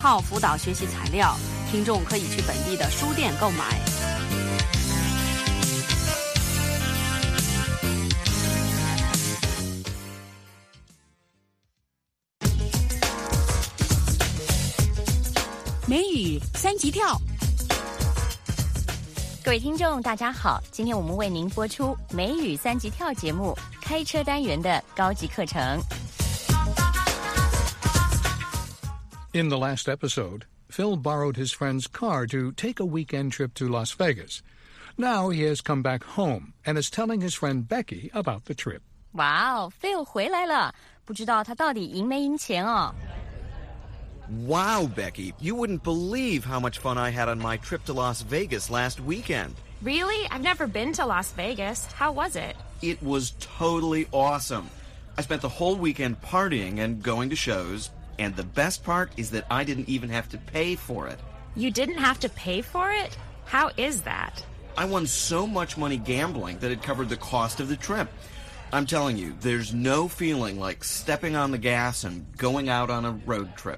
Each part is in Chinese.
号辅导学习材料，听众可以去本地的书店购买。美语三级跳， 各位听众大家好，今天我们为您播出美语三级跳节目开车单元的高级课程。 In the last episode, Phil borrowed his friend's car to take a weekend trip to Las Vegas. Now he has come back home and is telling his friend Becky about the trip. 哇哦 Phil 回来了，不知道他到底赢没赢钱哦。 Wow, Becky, you wouldn't believe how much fun I had on my trip to Las Vegas last weekend. Really? I've never been to Las Vegas. How was it? It was totally awesome. I spent the whole weekend partying and going to shows, and the best part is that I didn't even have to pay for it. You didn't have to pay for it? How is that? I won so much money gambling that it covered the cost of the trip. I'm telling you, there's no feeling like stepping on the gas and going out on a road trip.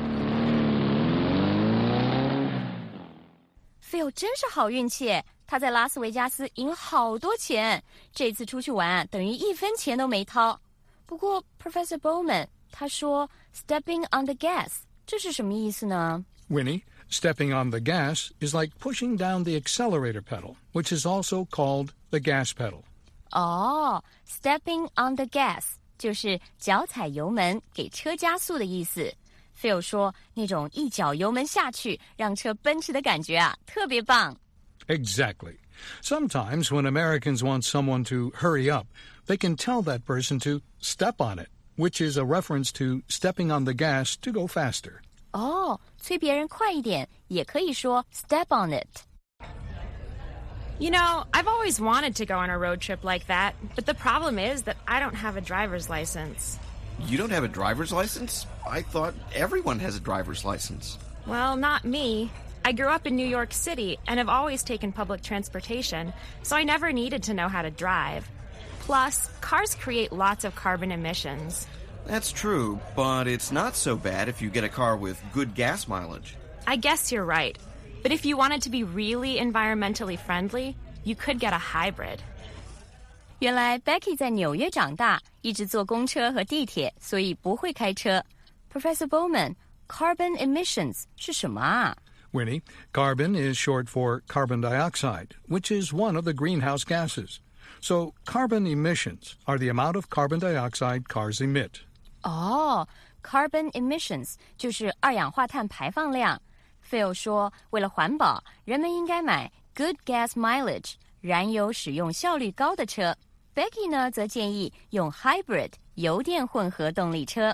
Phil 真是好运气，他在拉斯维加斯赢了好多钱，这次出去玩等于一分钱都没掏。不过 Professor Bowman 他说 stepping on the gas 这是什么意思呢？ Winnie, stepping on the gas is like pushing down the accelerator pedal, which is also called the gas pedal. 哦 stepping on the gas 就是脚踩油门给车加速的意思。Phil 说那种一脚油门下去让车奔驰的感觉啊特别棒。 Exactly. Sometimes when Americans want someone to hurry up, they can tell that person to step on it, which is a reference to stepping on the gas to go faster. 哦，催别人快一点也可以说 step on it. You know, I've always wanted to go on a road trip like that, but the problem is that I don't have a driver's license. You don't have a driver's license? I thought everyone has a driver's license. Well, not me. I grew up in New York City and have always taken public transportation, so I never needed to know how to drive. Plus, cars create lots of carbon emissions. That's true, but it's not so bad if you get a car with good gas mileage. I guess you're right. But if you wanted to be really environmentally friendly, you could get a hybrid. 原来 Becky 在纽约长大，一直坐公车和地铁，所以不会开车。Professor Bowman, carbon emissions 是什么啊？ Winnie, carbon is short for carbon dioxide, which is one of the greenhouse gases. So carbon emissions are the amount of carbon dioxide cars emit. 哦 carbon emissions 就是二氧化碳排放量。Phil 说，为了环保，人们应该买 good gas mileage 燃油使用效率高的车。Becky 呢，则建议用 hybrid 油电混合动力车。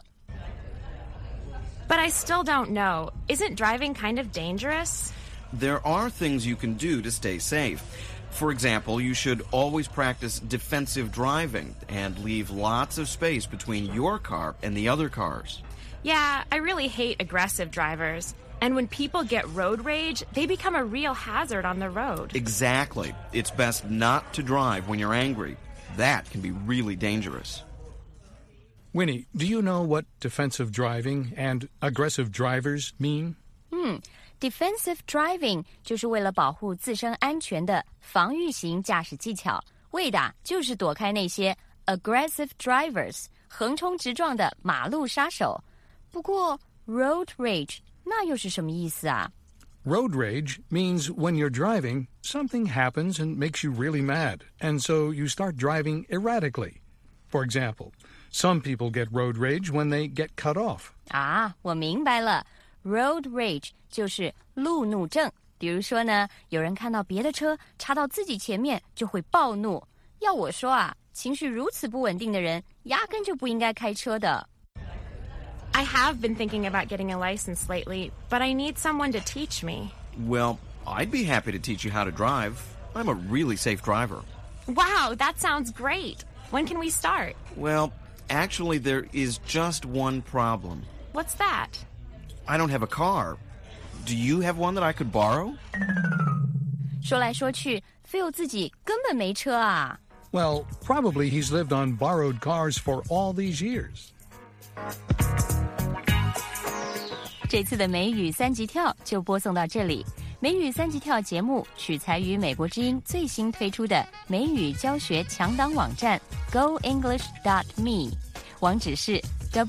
But I still don't know. Isn't driving kind of dangerous? There are things you can do to stay safe. For example, you should always practice defensive driving and leave lots of space between your car and the other cars. Yeah, I really hate aggressive drivers. And when people get road rage, they become a real hazard on the road. Exactly. It's best not to drive when you're angry. That can be really dangerous. Winnie, do you know what defensive driving and aggressive drivers mean? Defensive driving 就是为了保护自身安全的防御型驾驶技巧，为的就是躲开那些 aggressive drivers 横冲直撞的马路杀手。不过 road rage 那又是什么意思啊？ Road rage means when you're driving, something happens and makes you really mad, and so you start driving erratically. For example, some people get road rage when they get cut off. 啊，我明白了 ，road rage 就是路怒症。比如说呢，有人看到别的车插到自己前面就会暴怒。要我说啊，情绪如此不稳定的人，压根就不应该开车的。 I have been thinking about getting a license lately, but I need someone to teach me. Well, I'd be happy to teach you how to drive. I'm a really safe driver. Wow, that sounds great. When can we start? Well, actually, there is just one problem. What's that? I don't have a car. Do you have one that I could borrow? 说来说去 ，Phil 自己根本没车啊。 Well, probably he's lived on borrowed cars for all these years. 这次的美语三级跳就播送到这里。美语三级跳节目取材于美国之音最新推出的美语教学强档网站 GoEnglish.me， 网址是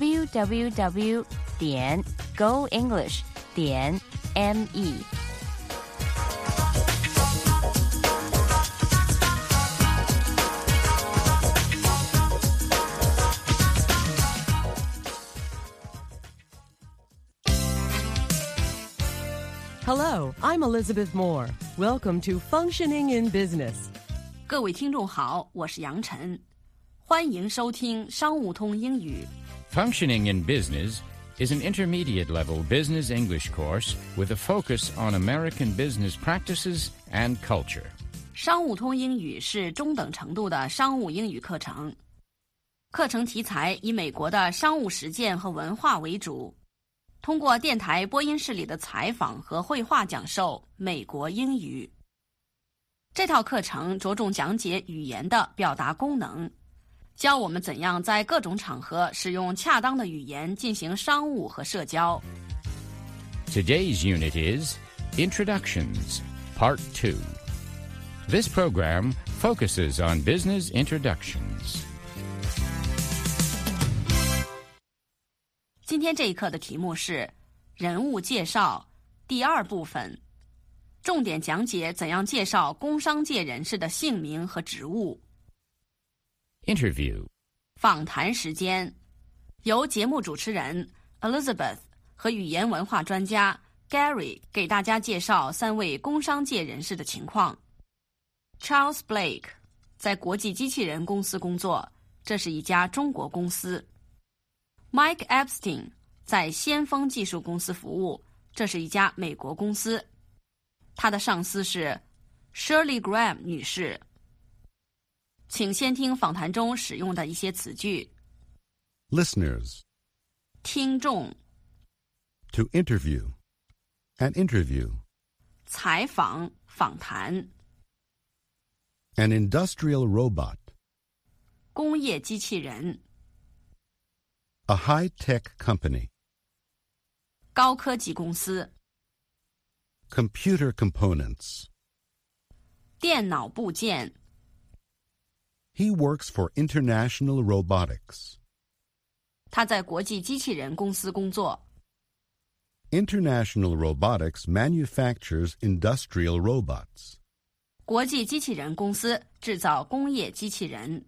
www.goenglish.me。 Hello, I'm Elizabeth Moore. Welcome to Functioning in Business. 各位听众好，我是杨晨，欢迎收听商务通英语。 Functioning in Business is an intermediate-level business English course with a focus on American business practices and culture. 商务通英语是中等程度的商务英语课程，课程题材以美国的商务实践和文化为主。通过电台播音室里的采访和绘画讲授美国英语。这套课程着重讲解语言的表达功能，教我们怎样在各种场合使用恰当的语言进行商务和社交。 Today's unit is Introductions, Part 2. This program focuses on business introductions. 今天这一课的题目是人物介绍第二部分，重点讲解怎样介绍工商界人士的姓名和职务。 Interview. 访谈时间，由节目主持人 Elizabeth 和语言文化专家 Gary 给大家介绍3位工商界人士的情况。Charles Blake 在国际机器人公司工作，这是一家中国公司。Mike Epstein 在先锋技术公司服务，这是一家美国公司。他的上司是 Shirley Graham 女士。请先听访谈中使用的一些词句。 Listeners. 听众。 To interview. An interview. 采访、访谈。 An industrial robot. 工业机器人。 A high-tech company. 高科技公司。 Computer components. 电脑部件。 He works for International Robotics. 他在国际机器人公司工作。 International Robotics manufactures industrial robots. 国际机器人公司制造工业机器人。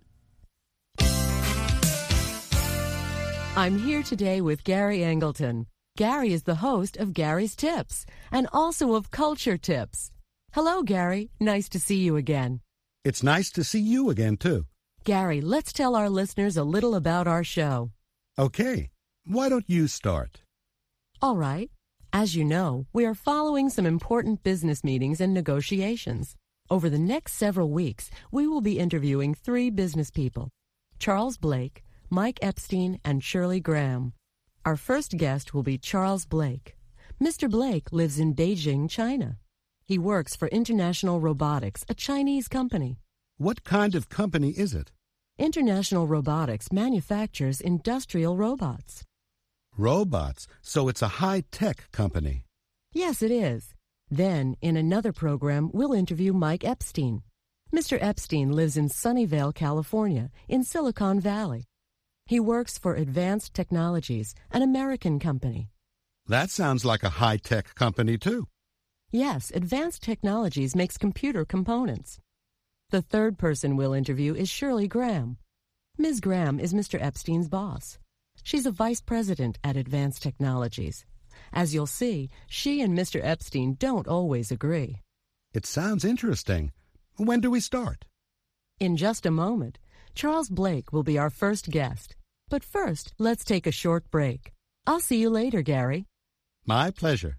I'm here today with Gary Angleton. Gary is the host of Gary's Tips and also of Culture Tips. Hello, Gary. Nice to see you again. It's nice to see you again, too. Gary, let's tell our listeners a little about our show. Okay. Why don't you start? All right. As you know, we are following some important business meetings and negotiations. Over the next several weeks, we will be interviewing 3 business people: Charles Blake, Mike Epstein, and Shirley Graham. Our first guest will be Charles Blake. Mr. Blake lives in Beijing, China. He works for International Robotics, a Chinese company. What kind of company is it? International Robotics manufactures industrial robots. Robots, so it's a high-tech company. Yes, it is. Then, in another program, we'll interview Mike Epstein. Mr. Epstein lives in Sunnyvale, California, in Silicon Valley. He works for Advanced Technologies, an American company. That sounds like a high-tech company, too. Yes, Advanced Technologies makes computer components. The third person we'll interview is Shirley Graham. Ms. Graham is Mr. Epstein's boss. She's a vice president at Advanced Technologies. As you'll see, she and Mr. Epstein don't always agree. It sounds interesting. When do we start? In just a moment, Charles Blake will be our first guest. But first, let's take a short break. I'll see you later, Gary. My pleasure.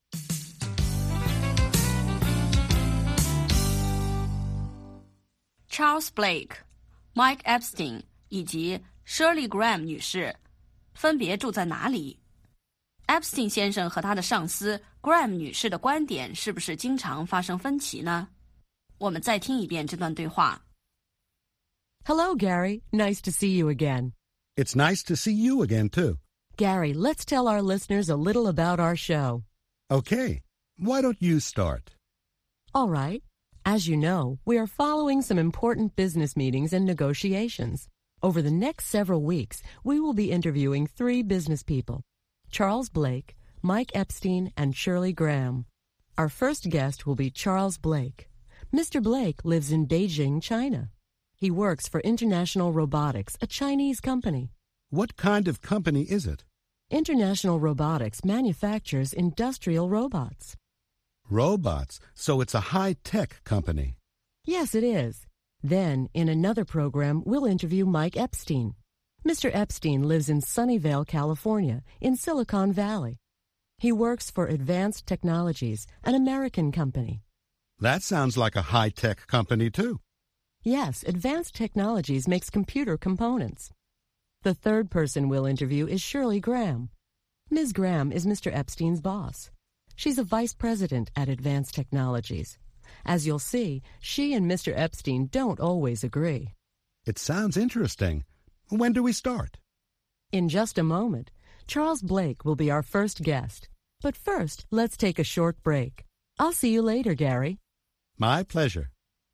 Charles Blake, Mike Epstein 以及 Shirley Graham 女士分别住在哪里？ Epstein 先生和他的上司 Graham 女士的观点是不是经常发生分歧呢？我们再听一遍这段对话。 Hello, Gary. Nice to see you again. It's nice to see you again, too. Gary, let's tell our listeners a little about our show. Okay, why don't you start? All right. As you know, we are following some important business meetings and negotiations. Over the next several weeks, we will be interviewing 3 business people: Charles Blake, Mike Epstein, and Shirley Graham. Our first guest will be Charles Blake. Mr. Blake lives in Beijing, China. He works for International Robotics, a Chinese company. What kind of company is it? International Robotics manufactures industrial robots. Robots, so it's a high-tech company. Yes, it is. Then, in another program, we'll interview Mike Epstein. Mr. Epstein lives in Sunnyvale, California, in Silicon Valley. He works for Advanced Technologies, an American company. That sounds like a high-tech company, too. Yes, Advanced Technologies makes computer components. The third person we'll interview is Shirley Graham. Ms. Graham is Mr. Epstein's boss. She's a vice president at Advanced Technologies. As you'll see, she and Mr. Epstein don't always agree. It sounds interesting. When do we start? In just a moment, Charles Blake will be our first guest. But first, let's take a short break. I'll see you later, Gary. My pleasure.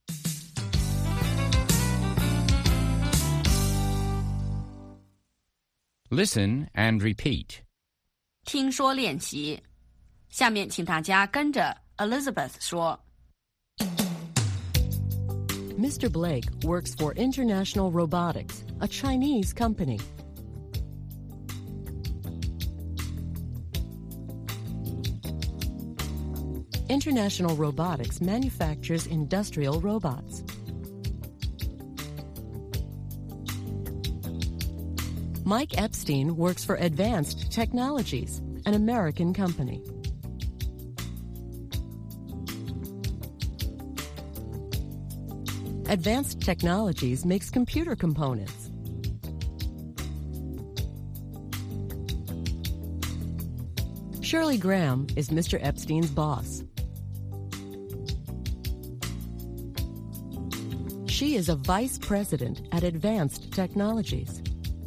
Listen and repeat. 听说练习。下面请大家跟着 Elizabeth 说。 Mr. Blake works for International Robotics, a Chinese company. International Robotics manufactures industrial robots. Mike Epstein works for Advanced Technologies, an American company. Advanced Technologies makes computer components. Shirley Graham is Mr. Epstein's boss. She is a vice president at Advanced Technologies.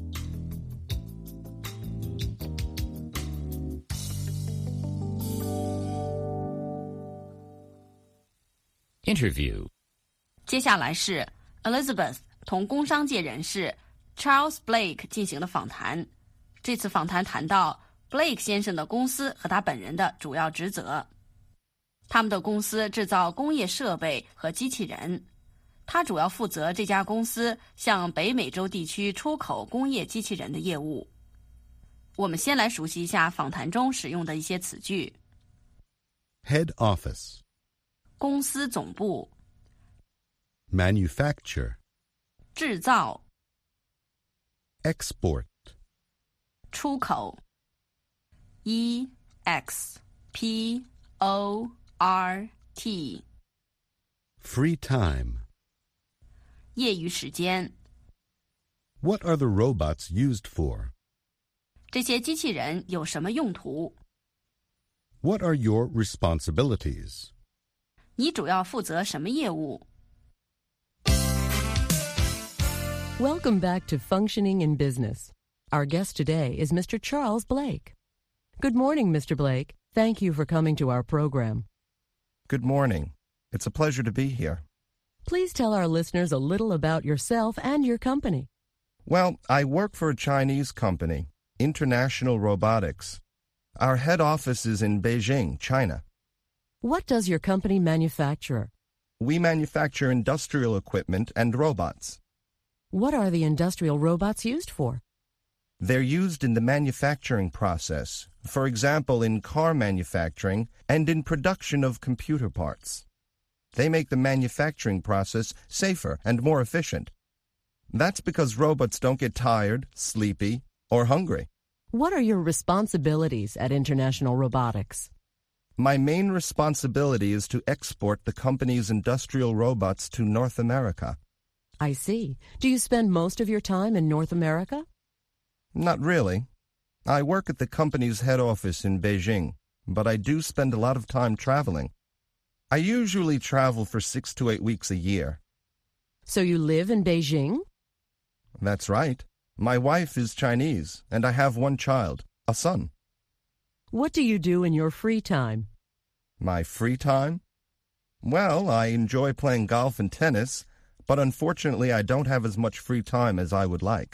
Interview. 接下来是 Elizabeth 同工商界人士 Charles Blake 进行的访谈。这次访谈谈到 Blake 先生的公司和他本人的主要职责。他们的公司制造工业设备和机器人，他主要负责这家公司向北美洲地区出口工业机器人的业务。我们先来熟悉一下访谈中使用的一些词句。 Head office. 公司总部。 Manufacture. 制造。 Export. 出口。 E-X-P-O-R-T. Free time. 业余时间。 What are the robots used for? 这些机器人有什么用途？ What are your responsibilities? 你主要负责什么业务？ Welcome back to Functioning in Business. Our guest today is Mr. Charles Blake. Good morning, Mr. Blake. Thank you for coming to our program. Good morning. It's a pleasure to be here. Please tell our listeners a little about yourself and your company. Well, I work for a Chinese company, International Robotics. Our head office is in Beijing, China. What does your company manufacture? We manufacture industrial equipment and robots. What are the industrial robots used for? They're used in the manufacturing process, for example, in car manufacturing and in production of computer parts. They make the manufacturing process safer and more efficient. That's because robots don't get tired, sleepy, or hungry. What are your responsibilities at International Robotics? My main responsibility is to export the company's industrial robots to North America. I see. Do you spend most of your time in North America? Not really. I work at the company's head office in Beijing, but I do spend a lot of time traveling. I usually travel for 6 to 8 weeks a year. So you live in Beijing? That's right. My wife is Chinese, and I have one child, a son. What do you do in your free time? My free time? Well, I enjoy playing golf and tennis, but unfortunately I don't have as much free time as I would like.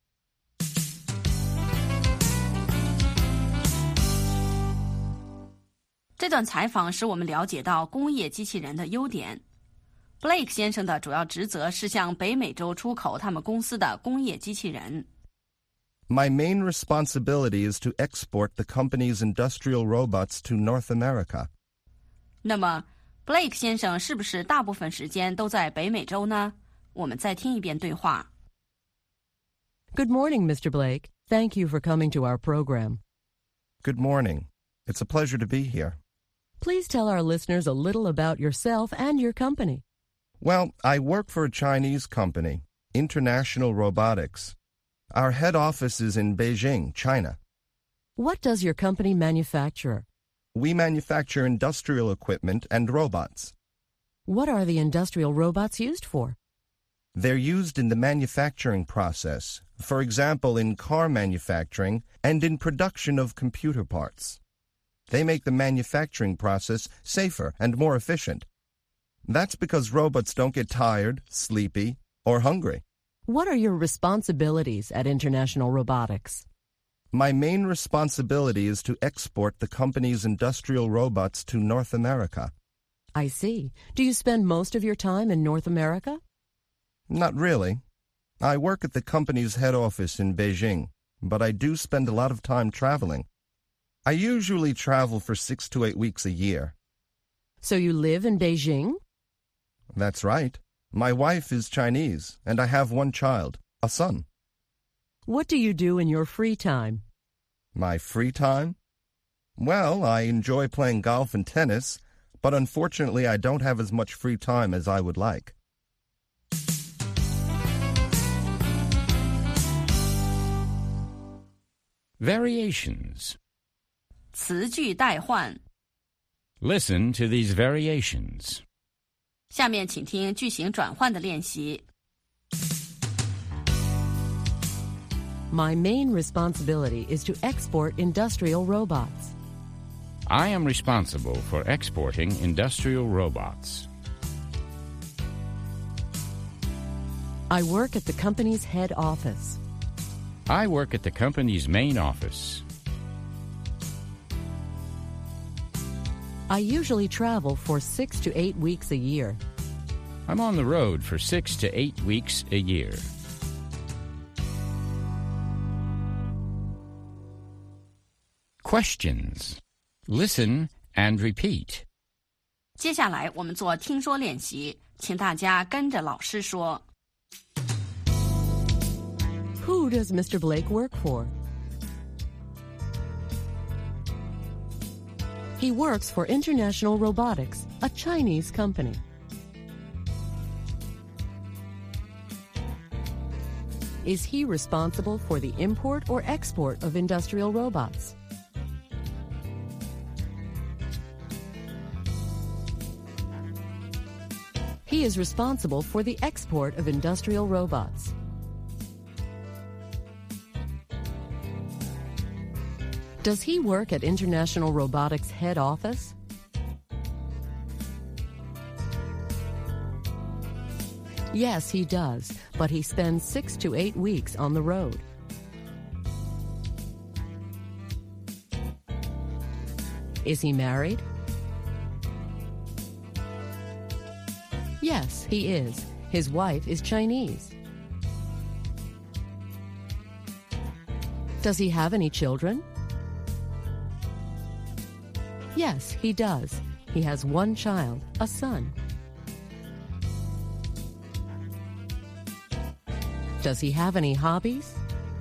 这段采访使我们了解到工业机器人的优点。Blake 先生的主要职责是向北美洲出口他们公司的工业机器人。 My main responsibility is to export the company's industrial robots to North America. 那么 Blake 先生是不是大部分时间都在北美洲呢？我们再听一遍对话。 Good morning, Mr. Blake. Thank you for coming to our program. Good morning. It's a pleasure to be here. Please tell our listeners a little about yourself and your company. Well, I work for a Chinese company, International Robotics. Our head office is in Beijing, China. What does your company manufacture? We manufacture industrial equipment and robots. What are the industrial robots used for? They're used in the manufacturing process, for example, in car manufacturing and in production of computer parts. They make the manufacturing process safer and more efficient. That's because robots don't get tired, sleepy, or hungry. What are your responsibilities at International Robotics? My main responsibility is to export the company's industrial robots to North America. I see. Do you spend most of your time in North America? Not really. I work at the company's head office in Beijing, but I do spend a lot of time traveling. I usually travel for 6 to 8 weeks a year. So you live in Beijing? That's right. My wife is Chinese, and I have one child, a son. What do you do in your free time? My free time? Well, I enjoy playing golf and tennis, but unfortunately I don't have as much free time as I would like. Variations. 词句代换。 Listen to these variations. 下面请听句型转换的练习。 My main responsibility is to export industrial robots. I am responsible for exporting industrial robots. I work at the company's head office. I work at the company's main office. I usually travel for 6 to 8 weeks a year. I'm on the road for 6 to 8 weeks a year. Questions. Listen and repeat. 接下来我们做听说练习，请大家跟着老师说。 Who does Mr. Blake work for? He works for International Robotics, a Chinese company. Is he responsible for the import or export of industrial robots? He is responsible for the export of industrial robots. Does he work at International Robotics head office? Yes, he does, but he spends 6 to 8 weeks on the road. Is he married? Yes, he is. His wife is Chinese. Does he have any children? Yes, he does. He has one child, a son. Does he have any hobbies?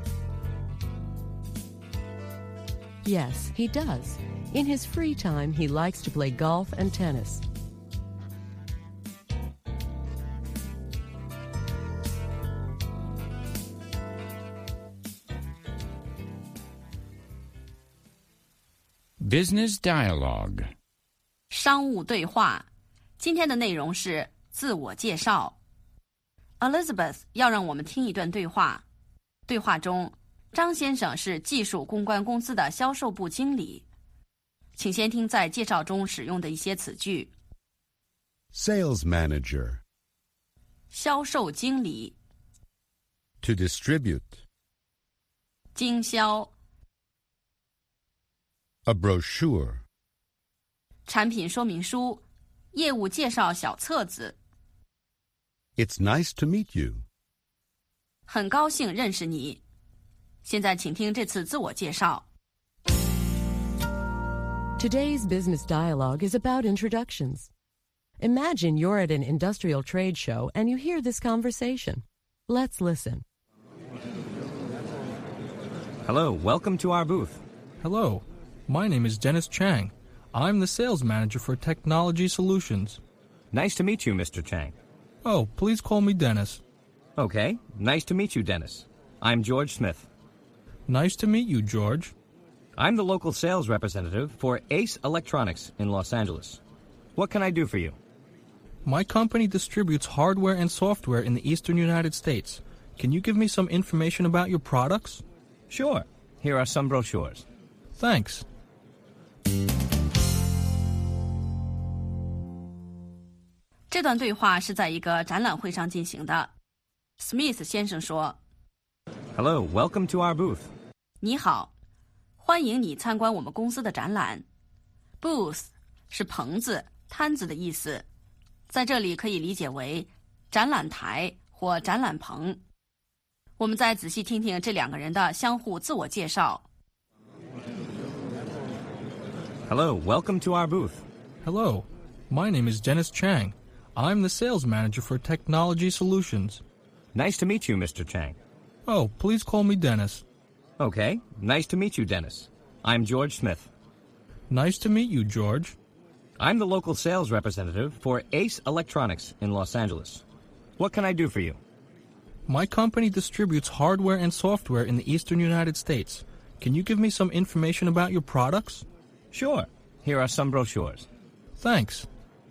Yes, he does. In his free time, he likes to play golf and tennis. Business dialogue. 商务对话，今天的内容是自我介绍。Elizabeth 要让我们听一段对话。 对话中，张先生是技术公关公司的销售部经理。请先听在介绍中使用的一些词句。 Sales manager. 销售经理。 To distribute. 经销。 A brochure. 产品说明书。业务介绍小册子。 It's nice to meet you. 很高兴认识你。现在请听这次自我介绍。 Today's business dialogue is about introductions. Imagine you're at an industrial trade show and you hear this conversation. Let's listen. Hello, welcome to our booth. Hello, my name is Dennis Chang. I'm the sales manager for Technology Solutions. Nice to meet you, Mr. Chang. Oh, please call me Dennis. Okay, nice to meet you, Dennis. I'm George Smith. Nice to meet you, George. I'm the local sales representative for Ace Electronics in Los Angeles. What can I do for you? My company distributes hardware and software in the eastern United States. Can you give me some information about your products? Sure. Here are some brochures. Thanks. 这段对话是在一个展览会上进行的。Smith 先生说 Hello, welcome to our booth. 你好，欢迎你参观我们公司的展览。Booth 是棚子、摊子的意思，在这里可以理解为展览台或展览棚。我们再仔细听听这两个人的相互自我介绍。 Hello, welcome to our booth. Hello, my name is Dennis Chang. I'm the sales manager for Technology Solutions. Nice to meet you, Mr. Chang. Oh, please call me Dennis. Okay, nice to meet you, Dennis. I'm George Smith. Nice to meet you, George. I'm the local sales representative for Ace Electronics in Los Angeles. What can I do for you? My company distributes hardware and software in the eastern United States. Can you give me some information about your products? Sure. Here are some brochures. Thanks.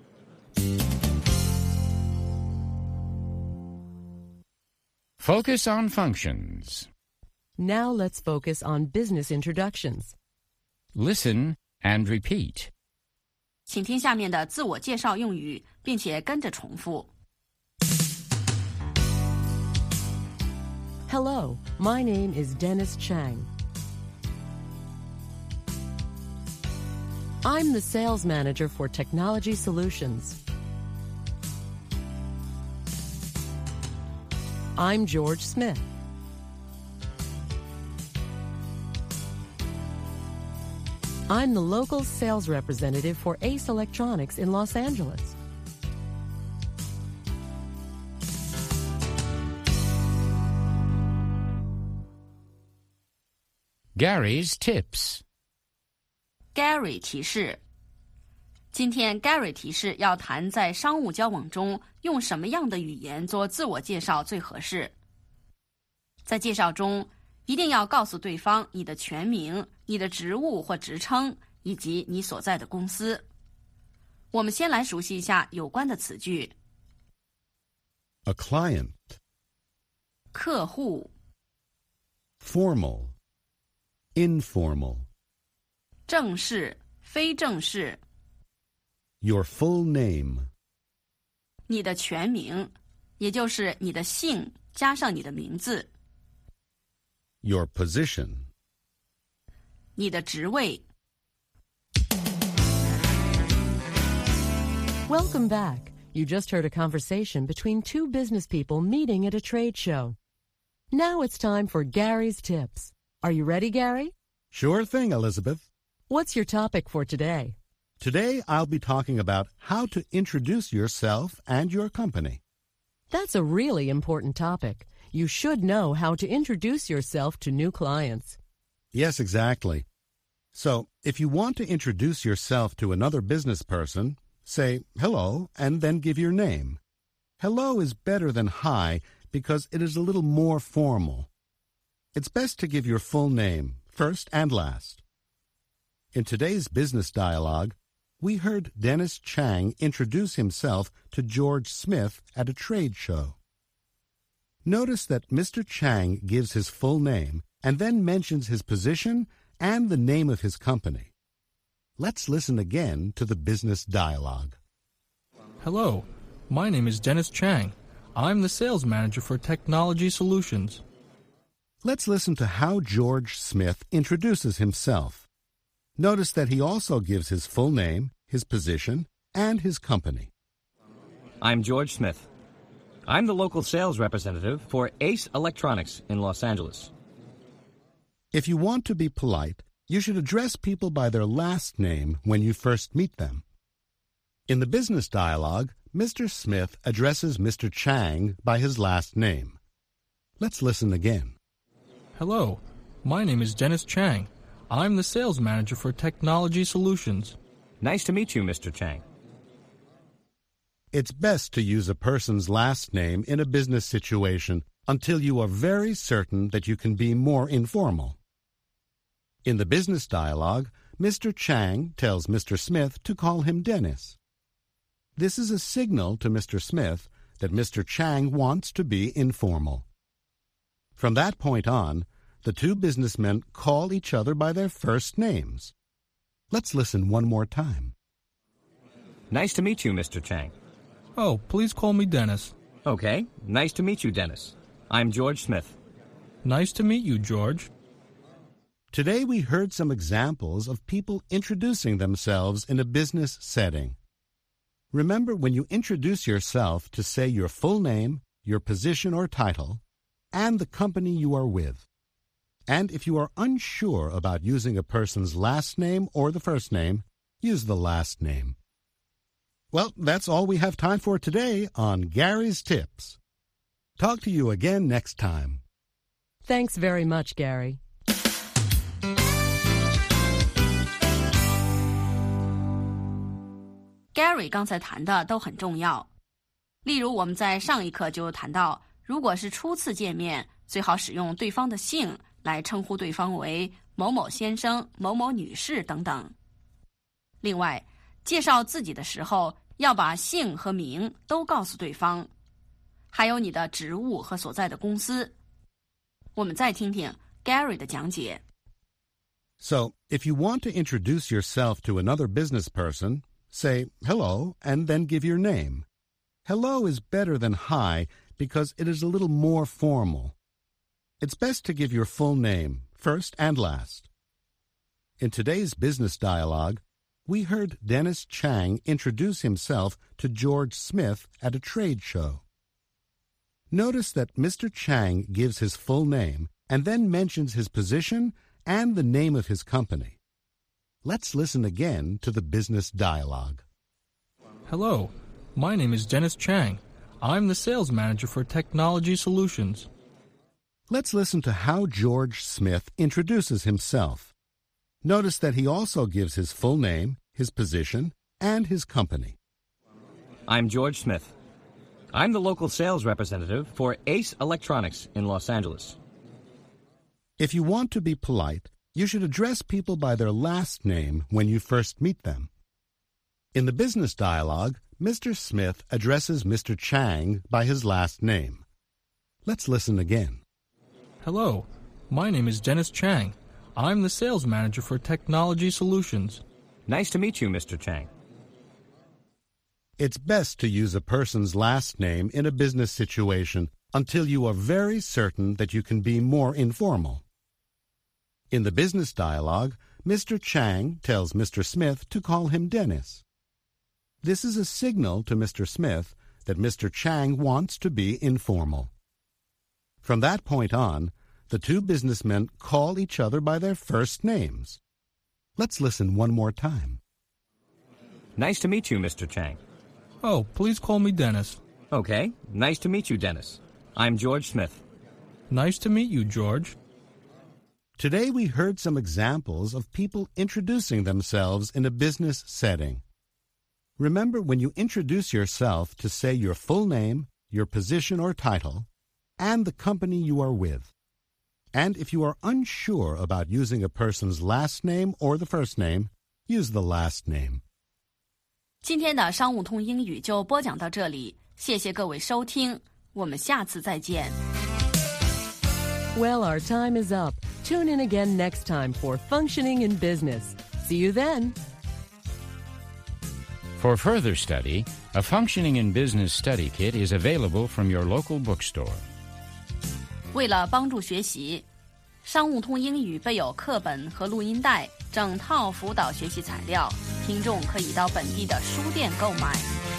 Focus on functions. Now let's focus on business introductions. Listen and repeat. 请听下面的自我介绍用语，并且跟着重复。 Hello, my name is Dennis Chang. I'm the sales manager for Technology Solutions. I'm George Smith. I'm the local sales representative for Ace Electronics in Los Angeles. Gary's tips. Gary 提示。今天 Gary 提示要谈在商务交往中用什么样的语言做自我介绍最合适。在介绍中，一定要告诉对方你的全名、你的职务或职称以及你所在的公司。我们先来熟悉一下有关的词句。 A client. 客户。 Formal. Informal. 正式、非正式。 Your full name. 你的全名，也就是你的姓加上你的名字。 Your position. 你的职位。 Welcome back. You just heard a conversation between two business people meeting at a trade show. Now it's time for Gary's tips. Are you ready, Gary? Sure thing, Elizabeth. What's your topic for today? Today I'll be talking about how to introduce yourself and your company. That's a really important topic. You should know how to introduce yourself to new clients. Yes, exactly. So, if you want to introduce yourself to another business person, say hello and then give your name. Hello is better than hi because it is a little more formal. It's best to give your full name, first and last. In today's business dialogue, we heard Dennis Chang introduce himself to George Smith at a trade show. Notice that Mr. Chang gives his full name and then mentions his position and the name of his company. Let's listen again to the business dialogue. Hello, my name is Dennis Chang. I'm the sales manager for Technology Solutions. Let's listen to how George Smith introduces himself. Notice that he also gives his full name, his position, and his company. I'm George Smith. I'm the local sales representative for Ace Electronics in Los Angeles. If you want to be polite, you should address people by their last name when you first meet them. In the business dialogue, Mr. Smith addresses Mr. Chang by his last name. Let's listen again. Hello, my name is Dennis Chang. I'm the sales manager for Technology Solutions. Nice to meet you, Mr. Chang. It's best to use a person's last name in a business situation until you are very certain that you can be more informal. In the business dialogue, Mr. Chang tells Mr. Smith to call him Dennis. This is a signal to Mr. Smith that Mr. Chang wants to be informal. From that point on, the two businessmen call each other by their first names. Let's listen one more time. Nice to meet you, Mr. Chang. Oh, please call me Dennis. Okay, nice to meet you, Dennis. I'm George Smith. Nice to meet you, George. Today we heard some examples of people introducing themselves in a business setting. Remember, when you introduce yourself, to say your full name, your position or title, and the company you are with. And if you are unsure about using a person's last name or the first name, use the last name. Well, that's all we have time for today on Gary's Tips. Talk to you again next time. Thanks very much, Gary. Gary 刚才谈的都很重要。例如我们在上一课就谈到，如果是初次见面，最好使用对方的姓来称呼对方为某某先生、某某女士等等。另外，介绍自己的时候要把姓和名都告诉对方，还有你的职务和所在的公司。我们再听听 Gary 的讲解。 So, if you want to introduce yourself to another business person, say hello and then give your name. Hello is better than hi because it is a little more formal. It's best to give your full name, first and last. In today's business dialogue, we heard Dennis Chang introduce himself to George Smith at a trade show. Notice that Mr. Chang gives his full name and then mentions his position and the name of his company. Let's listen again to the business dialogue. Hello, my name is Dennis Chang. I'm the sales manager for Technology Solutions. Let's listen to how George Smith introduces himself. Notice that he also gives his full name, his position, and his company. I'm George Smith. I'm the local sales representative for Ace Electronics in Los Angeles. If you want to be polite, you should address people by their last name when you first meet them. In the business dialogue, Mr. Smith addresses Mr. Chang by his last name. Let's listen again. Hello, my name is Dennis Chang. I'm the sales manager for Technology Solutions. Nice to meet you, Mr. Chang. It's best to use a person's last name in a business situation until you are very certain that you can be more informal. In the business dialogue, Mr. Chang tells Mr. Smith to call him Dennis. This is a signal to Mr. Smith that Mr. Chang wants to be informal. From that point on, the two businessmen call each other by their first names. Let's listen one more time. Nice to meet you, Mr. Chang. Oh, please call me Dennis. Okay, nice to meet you, Dennis. I'm George Smith. Nice to meet you, George. Today we heard some examples of people introducing themselves in a business setting. Remember, when you introduce yourself, to say your full name, your position or title, and the company you are with. And if you are unsure about using a person's last name or the first name, use the last name. 今天的商务通英语就播讲到这里，谢谢各位收听，我们下次再见。 Well, our time is up. Tune in again next time for Functioning in Business. See you then. For further study, a Functioning in Business study kit is available from your local bookstore. 为了帮助学习，商务通英语备有课本和录音带，整套辅导学习材料，听众可以到本地的书店购买。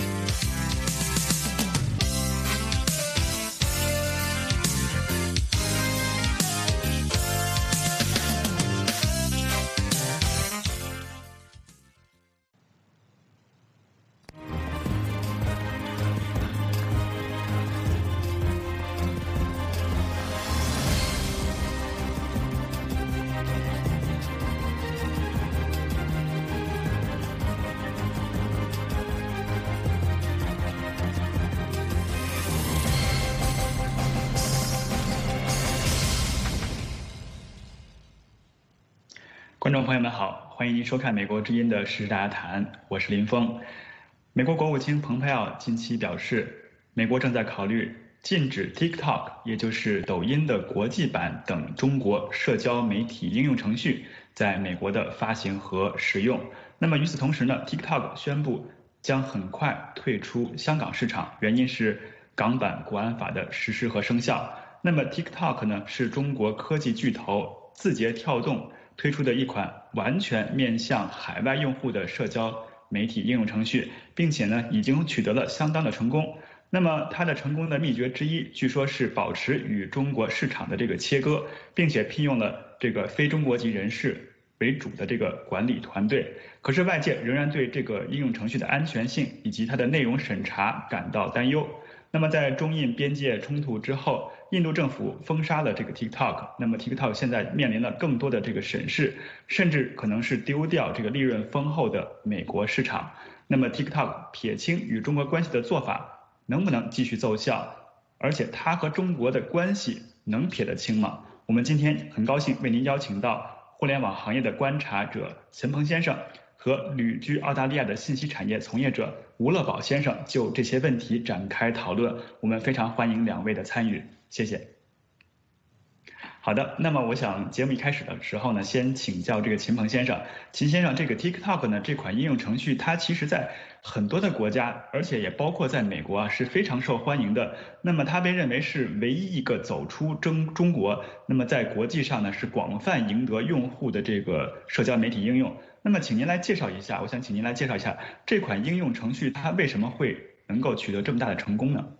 观众朋友们好，欢迎您收看美国之音的时事大家谈，我是林峰。美国国务卿蓬佩奥近期表示，美国正在考虑禁止 TikTok， 也就是抖音的国际版等中国社交媒体应用程序在美国的发行和使用。那么与此同时呢 ，TikTok 宣布将很快退出香港市场，原因是港版国安法的实施和生效。那么 TikTok 呢，是中国科技巨头字节跳动推出的一款完全面向海外用户的社交媒体应用程序，并且呢已经取得了相当的成功。那么它的成功的秘诀之一，据说是保持与中国市场的这个切割，并且聘用了这个非中国籍人士为主的这个管理团队。可是外界仍然对这个应用程序的安全性以及它的内容审查感到担忧。那么在中印边界冲突之后，印度政府封杀了这个 TikTok， 那么 TikTok 现在面临了更多的这个审视，甚至可能是丢掉这个利润丰厚的美国市场。那么 TikTok 撇清与中国关系的做法能不能继续奏效？而且它和中国的关系能撇得清吗？我们今天很高兴为您邀请到互联网行业的观察者陈鹏先生和旅居澳大利亚的信息产业从业者吴乐宝先生就这些问题展开讨论。我们非常欢迎两位的参与，谢谢。好的，那么我想节目一开始的时候呢，先请教这个秦鹏先生。秦先生，这个 TikTok 呢这款应用程序，它其实在很多的国家，而且也包括在美国啊，是非常受欢迎的。那么它被认为是唯一一个走出中国，那么在国际上呢是广泛赢得用户的这个社交媒体应用。那么请您来介绍一下，我想请您来介绍一下这款应用程序它为什么会能够取得这么大的成功呢？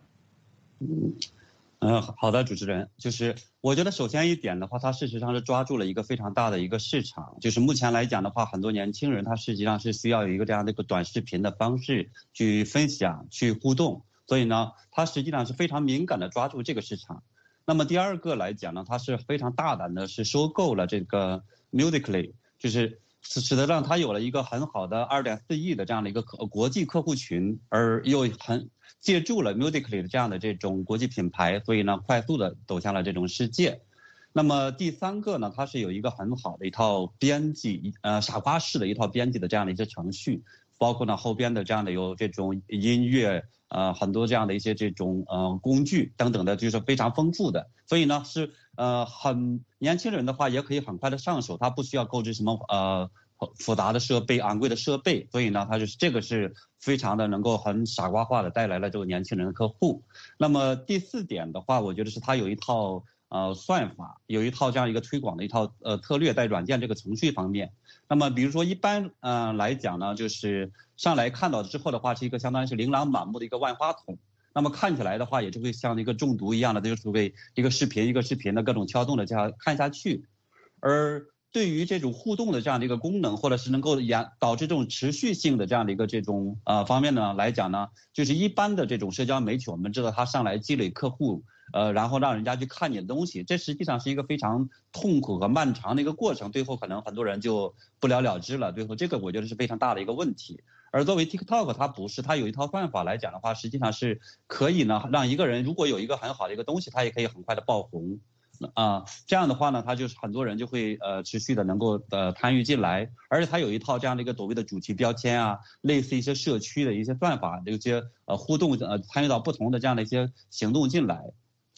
好的，主持人，就是我觉得首先一点的话，它事实上是抓住了一个非常大的一个市场。就是目前来讲的话，很多年轻人他实际上是需要有一个这样的一个短视频的方式去分享、去互动，所以呢，它实际上是非常敏感的抓住这个市场。那么第二个来讲呢，它是非常大胆的是收购了这个 Musical.ly， 就是使得让它有了一个很好的2.4亿的这样的一个国际客户群，而又借助了 Musical.ly 的这样的这种国际品牌，所以呢，快速的走向了这种世界。那么第三个呢，它是有一个很好的一套编辑，傻瓜式的一套编辑的这样的一些程序，包括呢后边的这样的有这种音乐，很多这样的一些这种工具等等的，就是非常丰富的。所以呢是很年轻人的话也可以很快的上手，他不需要购置什么复杂的设备、昂贵的设备，所以呢，它就是这个是非常的能够很傻瓜化的带来了这个年轻人的客户。那么第四点的话，我觉得是它有一套算法，有一套这样一个推广的一套策略在软件这个程序方面。那么比如说一般来讲呢，就是上来看到之后的话，是一个相当于是琳琅满目的一个万花筒。那么看起来的话，也就会像一个中毒一样的，就是会一个视频的各种敲动的这样看下去。而对于这种互动的这样的一个功能，或者是能够导致这种持续性的这样的一个这种方面呢来讲呢，就是一般的这种社交媒体，我们知道它上来积累客户，然后让人家去看你的东西，这实际上是一个非常痛苦和漫长的一个过程，最后可能很多人就不了了之了，最后这个我觉得是非常大的一个问题。而作为 TikTok 它不是，它有一套算法来讲的话，实际上是可以呢让一个人如果有一个很好的一个东西，他也可以很快的爆红。这样的话呢，他就是很多人就会持续的能够参与进来，而且它有一套这样的一个所谓的主题标签啊，类似一些社区的一些算法，这些互动参与到不同的这样的一些行动进来。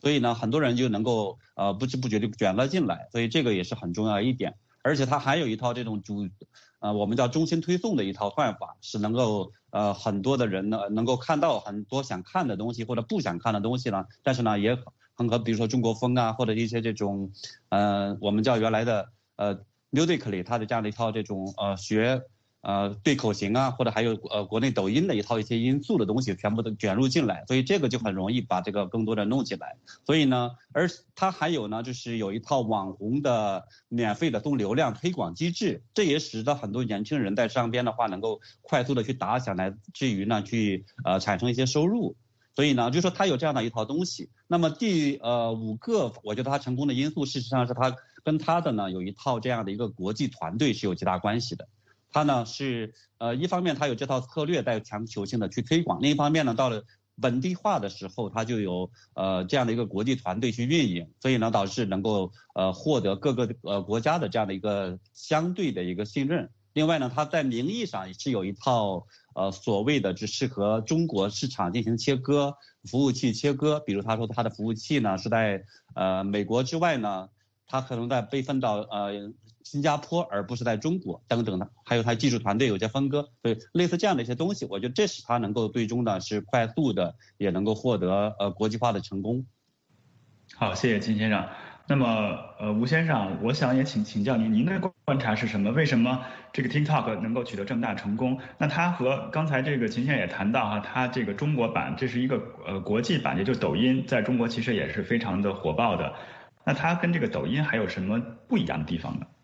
所以呢，很多人就能够不知不觉就卷了进来，所以这个也是很重要一点。而且它还有一套这种我们叫中心推送的一套算法，是能够很多的人呢能够看到很多想看的东西或者不想看的东西呢，但是呢也很和比如说中国风啊，或者一些这种我们叫原来的Musically 它的这样的一套这种学对口型啊，或者还有国内抖音的一些音素的东西全部都卷入进来，所以这个就很容易把这个更多的弄起来。所以呢，而它还有呢，就是有一套网红的免费的送流量推广机制，这也使得很多年轻人在上边的话能够快速的去打响，来至于呢去产生一些收入。所以呢，就说它有这样的一套东西。那么第5个，我觉得它成功的因素，事实上是它跟它的呢有一套这样的一个国际团队是有极大关系的。它呢是一方面它有这套策略带强球性的去推广，另一方面呢到了本地化的时候，它就有这样的一个国际团队去运营，所以呢导致能够获得各个国家的这样的一个相对的一个信任。另外呢，它在名义上也是有一套所谓的只适合中国市场进行切割，服务器切割，比如他说他的服务器呢是在美国之外呢，它可能在备份到新加坡，而不是在中国等等的，还有它技术团队有些分割，所以类似这样的一些东西，我觉得这使它能够最终呢是快速的，也能够获得国际化的成功。 好，谢谢金先生。那么吴先生，我想也请教您的观察是什么？为什么这个 TikTok 能够取得这么大成功？那它和刚才这个秦先生也谈到哈，它这个中国版这是一个国际版，也就是抖音在中国其实也是非常的火爆的。那它跟这个抖音还有什么不一样的地方呢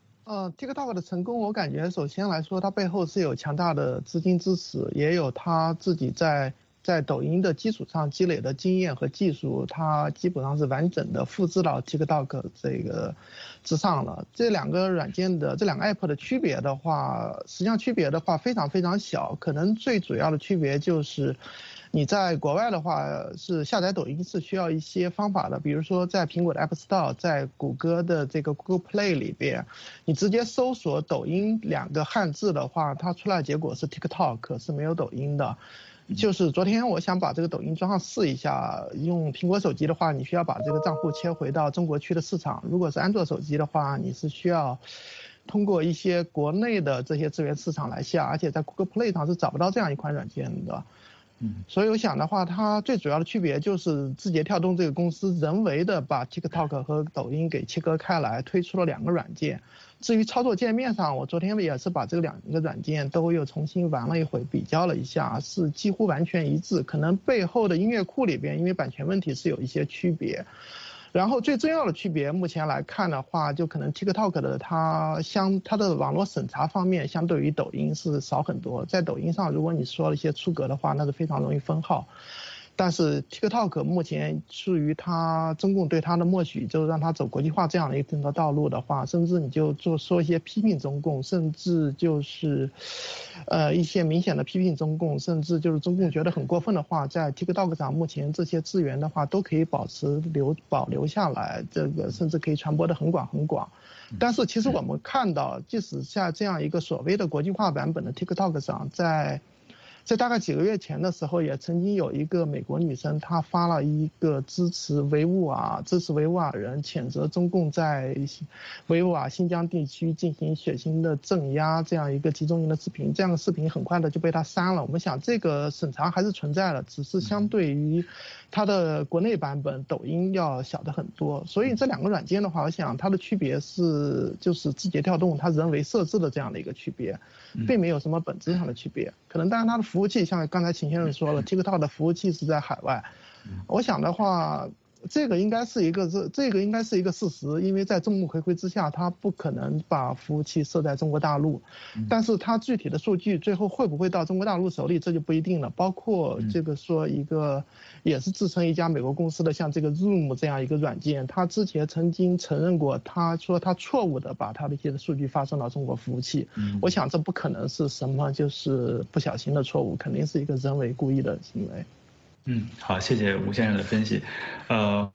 ？TikTok 的成功，我感觉首先来说，它背后是有强大的资金支持，也有它自己在抖音的基础上积累的经验和技术，它基本上是完整的复制到 TikTok 这个之上了。这两个软件的这两个 app 的区别的话，实际上区别的话非常非常小，可能最主要的区别就是你在国外的话是下载抖音是需要一些方法的，比如说在苹果的 App Store， 在谷歌的这个 Google Play 里边，你直接搜索抖音2个汉字的话，它出来的结果是 TikTok， 是没有抖音的。就是昨天我想把这个抖音装上试一下，用苹果手机的话，你需要把这个账户切回到中国区的市场，如果是安卓手机的话，你是需要通过一些国内的这些资源市场来下，而且在 Google Play 上是找不到这样一款软件的。所以我想的话，它最主要的区别就是字节跳动这个公司人为的把 TikTok 和抖音给切割开来，推出了2个软件。至于操作界面上，我昨天也是把这2个软件都又重新玩了一回，比较了一下，是几乎完全一致。可能背后的音乐库里边，因为版权问题是有一些区别。然后最重要的区别，目前来看的话，就可能 TikTok 的它的网络审查方面，相对于抖音是少很多。在抖音上，如果你说了一些出格的话，那是非常容易封号。但是 TikTok 目前出于它中共对它的默许，就让它走国际化这样的一条道路的话，甚至你就说一些批评中共，甚至就是一些明显的批评中共，甚至就是中共觉得很过分的话，在 TikTok 上目前这些资源的话都可以保留下来，这个甚至可以传播的很广很广。但是其实我们看到，即使像这样一个所谓的国际化版本的 TikTok 上，在大概几个月前的时候，也曾经有一个美国女生，她发了一个支持维吾尔人，谴责中共在维吾尔新疆地区进行血腥的镇压这样一个集中营的视频，这样的视频很快的就被她删了。我们想这个审查还是存在的，只是相对于它的国内版本抖音要小的很多。所以这2个软件的话，我想它的区别是就是字节跳动它人为设置的这样的一个区别，并没有什么本质上的区别。可能当然它的服务器像刚才秦先生说了 ，TikTok 的服务器是在海外。我想的话，这个应该是一个事实，因为在众目睽睽之下，它不可能把服务器设在中国大陆。但是它具体的数据最后会不会到中国大陆手里，这就不一定了。包括这个说一个也是自称一家美国公司的，像这个 Zoom 这样一个软件，它之前曾经承认过，他说他错误的把他的一些数据发送到中国服务器。我想这不可能是什么就是不小心的错误，肯定是一个人为故意的行为。 好，谢谢吴先生的分析。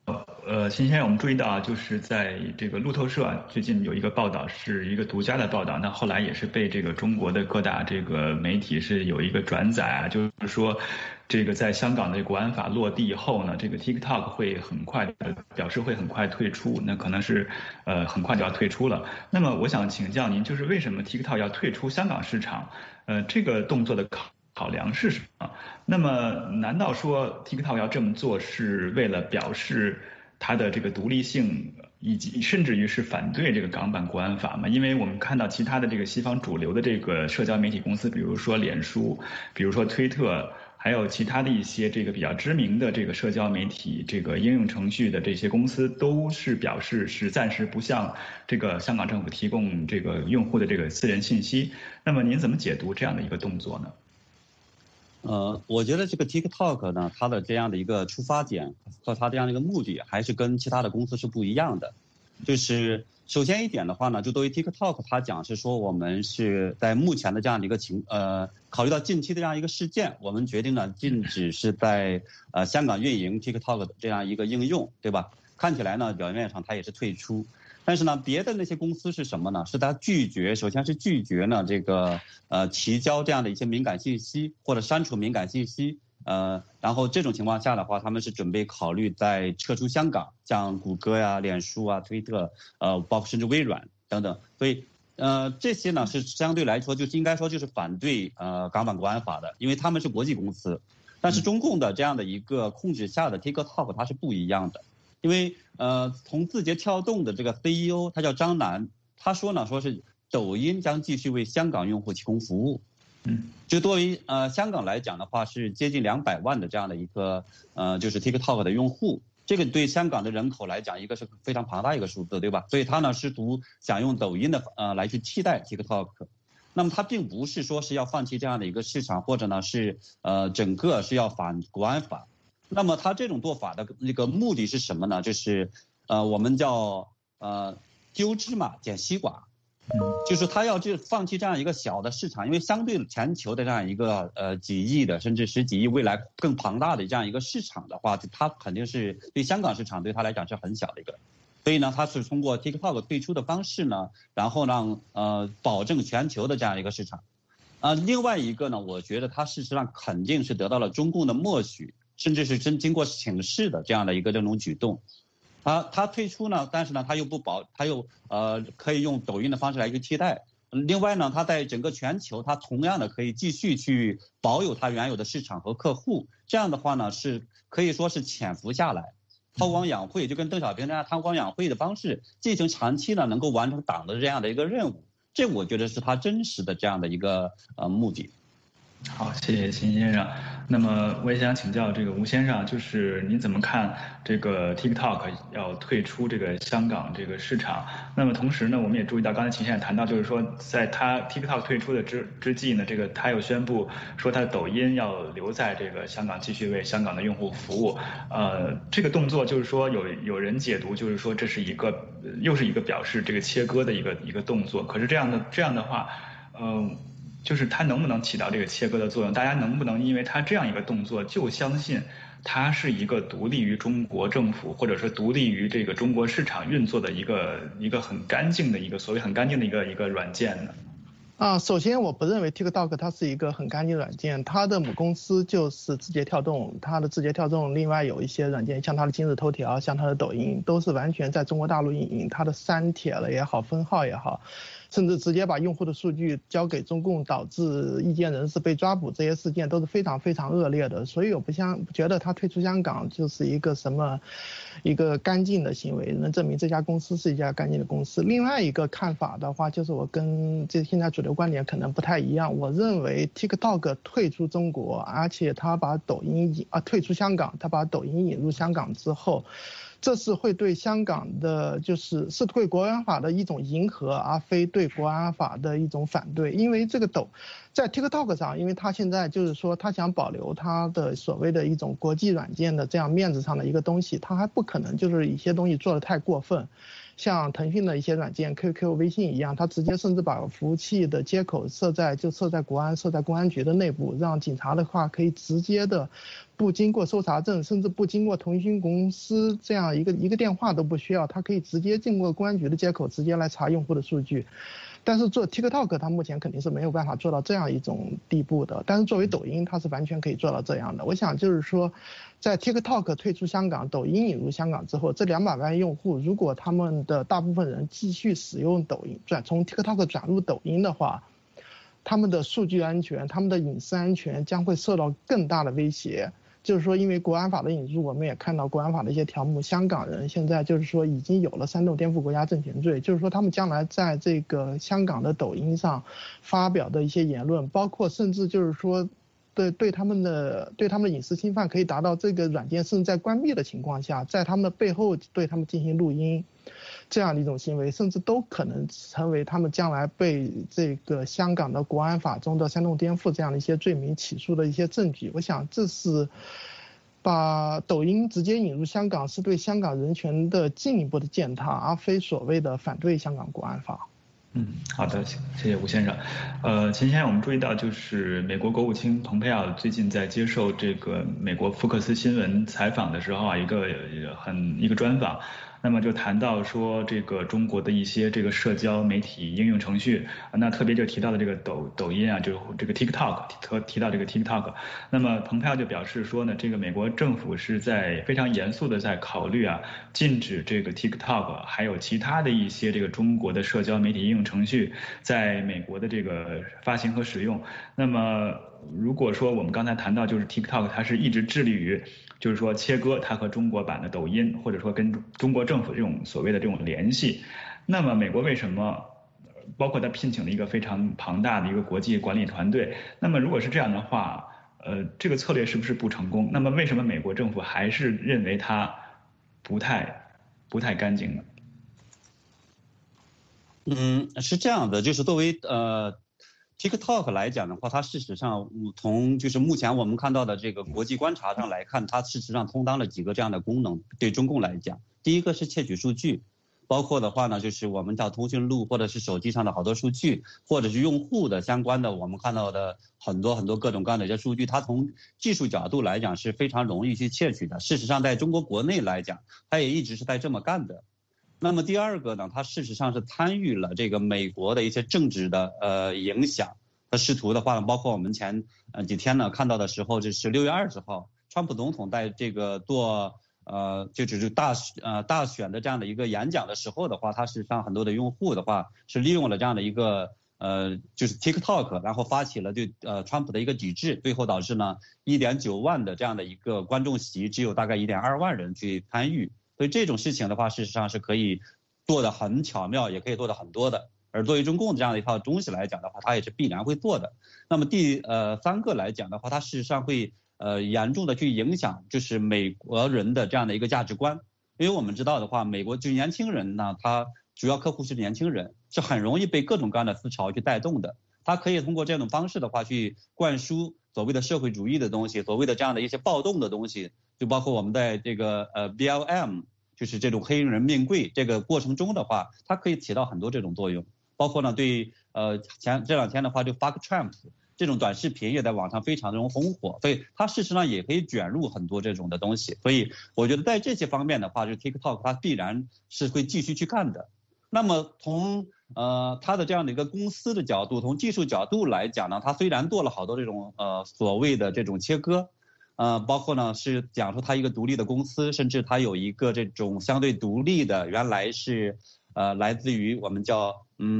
秦先生，我们注意到啊，就是在这个路透社最近有一个报道，是一个独家的报道，那后来也是被这个中国的各大这个媒体是有一个转载啊，就是说，这个在香港的国安法落地以后呢，这个 TikTok 会很快表示会很快退出，那可能是很快就要退出了。那么我想请教您，就是为什么 TikTok 要退出香港市场？这个动作的考量是什么？那么难道说 TikTok 要这么做是为了表示它的这个独立性，以及甚至于是反对这个港版国安法嘛？因为我们看到其他的这个西方主流的这个社交媒体公司，比如说脸书，比如说推特，还有其他的一些这个比较知名的这个社交媒体这个应用程序的这些公司，都是表示是暂时不向这个香港政府提供这个用户的这个私人信息。那么您怎么解读这样的一个动作呢？ 我觉得这个 TikTok 呢，它的这样的一个出发点和它这样的一个目的，还是跟其他的公司是不一样的。就是首先一点的话呢，就对于 TikTok 它讲是说，我们是在目前的这样的一个考虑到近期的这样一个事件，我们决定呢禁止是在香港运营 TikTok 的这样一个应用，对吧？看起来呢，表面上它也是退出。但是呢，别的那些公司是什么呢？是他首先是拒绝呢这个提交这样的一些敏感信息或者删除敏感信息，然后这种情况下的话，他们是准备考虑在撤出香港，像谷歌呀、脸书啊、推特，包括甚至微软等等。所以这些呢是相对来说就是应该说就是反对港版国安法的，因为他们是国际公司。但是中共的这样的一个控制下的 TikTok 它是不一样的。因为从字节跳动的这个 CEO 他叫张楠，他说是抖音将继续为香港用户提供服务。就对于香港来讲的话，是接近200万的这样的一个就是 TikTok 的用户，这个对香港的人口来讲，一个是非常庞大一个数字，对吧？所以他呢试图想用抖音的来去替代 TikTok。那么他并不是说是要放弃这样的一个市场，或者呢是整个是要反国安法。那么他这种做法的那个目的是什么呢？就是我们叫丢芝麻捡西瓜，就是他要放弃这样一个小的市场，因为相对全球的这样一个几亿的甚至10几亿未来更庞大的这样一个市场的话，它肯定是对香港市场对他来讲是很小的一个。所以呢，他是通过 TikTok 退出的方式呢，然后让保证全球的这样一个市场。另外一个呢，我觉得他事实上肯定是得到了中共的默许，甚至是经过请示的这样的一个这种举动。他退出呢，但是呢他又可以用抖音的方式来去替代。另外呢，他在整个全球他同样的可以继续去保有他原有的市场和客户。这样的话呢，是可以说是潜伏下来，韬光养晦，就跟邓小平那样韬光养晦的方式进行长期呢能够完成党的这样的一个任务。这我觉得是他真实的这样的一个目的。 好，谢谢秦先生。那么我也想请教这个吴先生，就是您怎么看这个 TikTok 要退出这个香港这个市场？那么同时呢，我们也注意到刚才秦先生谈到，就是说在他 TikTok 退出的之际呢，这个他又宣布说他的抖音要留在这个香港，继续为香港的用户服务。这个动作就是说有人解读就是说这是又是一个表示这个切割的一个动作。可是这样的话，就是它能不能起到这个切割的作用？大家能不能因为它这样一个动作就相信它是一个独立于中国政府，或者说独立于这个中国市场运作的一个很干净的所谓很干净的一个软件呢？ 首先我不认为 TikTok 它是一个很干净软件，它的母公司就是字节跳动，它的字节跳动另外有一些软件，像它的今日头条，像它的抖音，都是完全在中国大陆运营，它的删帖了也好，分号也好，甚至直接把用户的数据交给中共，导致意见人士被抓捕，这些事件都是非常非常恶劣的。所以我不觉得他退出香港就是一个干净的行为，能证明这家公司是一家干净的公司。另外一个看法的话，就是我跟现在主流观点可能不太一样，我认为 TikTok 退出中国，而且他把抖音退出香港，他把抖音引入香港之后，这是会对香港的是对国安法的一种迎合，而非对国安法的一种反对。因为这个在 TikTok 上，因为他现在就是说他想保留他的所谓的一种国际软件的这样面子上的一个东西，他还不可能就是一些东西做得太过分。 像腾讯的一些软件 QQ 微信一样，它直接甚至把服务器的接口设在国安设在公安局的内部，让警察的话可以直接的不经过搜查证，甚至不经过腾讯公司这样一个电话都不需要，它可以直接经过公安局的接口直接来查用户的数据。但是做 TikTok 它目前肯定是没有办法做到这样一种地步的，但是作为抖音它是完全可以做到这样的。我想就是说，在 TikTok 退出香港，抖音引入香港之后，这200万用户如果他们的大部分人继续使用抖音，从 TikTok 转入抖音的话，他们的数据安全、他们的隐私安全将会受到更大的威胁。就是说，因为国安法的引入，我们也看到国安法的一些条目，香港人现在就是说已经有了煽动颠覆国家政权罪，就是说他们将来在这个香港的抖音上发表的一些言论，包括甚至就是说对他们的隐私侵犯，可以达到这个软件甚至在关闭的情况下，在他们的背后对他们进行录音。这样的一种行为，甚至都可能成为他们将来被这个香港的国安法中的煽动颠覆这样的一些罪名起诉的一些证据。我想这是把抖音直接引入香港，是对香港人权的进一步的践踏，而非所谓的反对香港国安法。 好的，谢谢吴先生。前些天我们注意到，就是美国国务卿蓬佩奥最近在接受这个美国福克斯新闻采访的时候啊，一个专访。那么就谈到说这个中国的一些这个社交媒体应用程序，那特别就提到的这个抖音啊，就是这个 TikTok， 提到这个 TikTok。那么蓬佩奥就表示说呢，这个美国政府是在非常严肃的在考虑啊，禁止这个 TikTok 还有其他的一些这个中国的社交媒体应用程序在美国的这个发行和使用。那么如果说我们刚才谈到就是 TikTok 它是一直致力于就是说切割它和中国版的抖音，或者说跟中国政府这种所谓的这种联系，那么美国为什么包括它聘请了一个非常庞大的一个国际管理团队？那么如果是这样的话，这个策略是不是不成功？那么为什么美国政府还是认为它不太干净呢？ 是这样的，就是作为TikTok 来讲的话，它事实上从就是目前我们看到的这个国际观察上来看，它事实上充当了几个这样的功能。对中共来讲，第一个是窃取数据，包括的话呢，就是我们叫通讯录或者是手机上的好多数据，或者是用户的相关的我们看到的很多各种各样的一些数据，它从技术角度来讲是非常容易去窃取的。事实上，在中国国内来讲，它也一直是在这么干的。那么第二个呢，它事实上是参与了这个美国的一些政治的影响。它试图的话呢，包括我们前几天呢看到的时候，就是6月20号，川普总统在这个做就是大选的这样的一个演讲的时候的话，他事实上很多的用户的话是利用了这样的一个就是 TikTok， 然后发起了对川普的一个抵制，最后导致呢 1.9 万的这样的一个观众席只有大概1.2万人去参与。所以这种事情的话，事实上是可以做的很巧妙，也可以做的很多的。而作为中共这样的一套东西来讲的话，它也是必然会做的。那么第三个来讲的话，它事实上会严重的去影响就是美国人的这样的一个价值观。因为我们知道的话，美国就是年轻人呢，他主要客户是年轻人，是很容易被各种各样的思潮去带动的。他可以通过这种方式的话去灌输所谓的社会主义的东西，所谓的这样的一些暴动的东西，就包括我们在这个BLM， 就是这种黑人命贵这个过程中的话，它可以起到很多这种作用。包括呢对这两天的话，就 Fuck Trump 这种短视频也在网上非常的红火，所以它事实上也可以卷入很多这种的东西。所以我觉得在这些方面的话，就 TikTok 它必然是会继续去干的。那么从它的这样的一个公司的角度，从技术角度来讲呢，它虽然做了好多这种所谓的这种切割，包括呢是讲出它一个独立的公司，甚至它有一个这种相对独立的，原来是来自于我们叫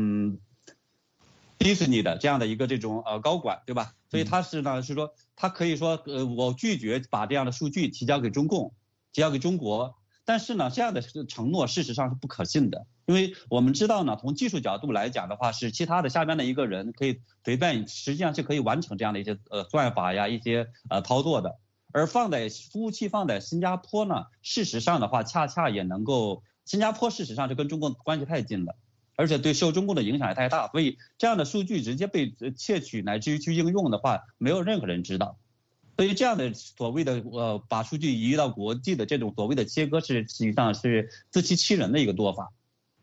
迪士尼的这样的一个这种高管，对吧？所以他是呢是说他可以说我拒绝把这样的数据提交给中共，提交给中国。但是呢，这样的承诺事实上是不可信的，因为我们知道呢，从技术角度来讲的话，是其他的下边的一个人可以随便，实际上是可以完成这样的一些算法呀、一些操作的。而放在服务器放在新加坡呢，事实上的话，恰恰也能够，新加坡事实上是跟中共关系太近了，而且对受中共的影响也太大，所以这样的数据直接被窃取乃至于去应用的话，没有任何人知道。所以这样的所谓的把数据移到国际的这种所谓的切割是实际上是自欺欺人的一个做法。